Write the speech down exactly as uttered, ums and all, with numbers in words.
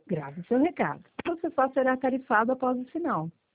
Grave seu recado. Você só será tarifado após o sinal.